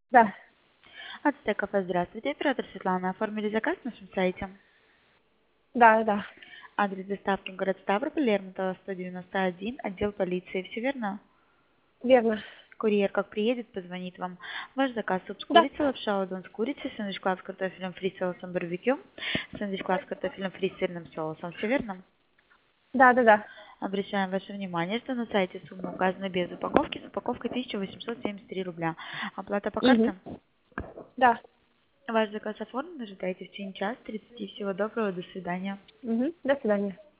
Да, Ацтекафе, здравствуйте. Оператор Светлана. Оформили заказ на нашем сайте. да. Адрес доставки город Ставрополь, Лермонтова, 191, отдел полиции. Все верно? Верно. Курьер как приедет, позвонит вам. Ваш заказ: суп с Да. курицей, лапша удон с курицей, сэндвич-класс с картофелем фри с соусом барбекю, сэндвич-класс с картофелем фри с сырным соусом. Все верно? Да. Обращаем ваше внимание, что на сайте сумма указана без упаковки, с упаковкой 1873 рубля. Оплата по Угу. карте? Да. Ваш заказ оформлен, ожидайте в течение часа 30. Всего доброго, до свидания. Угу. До свидания.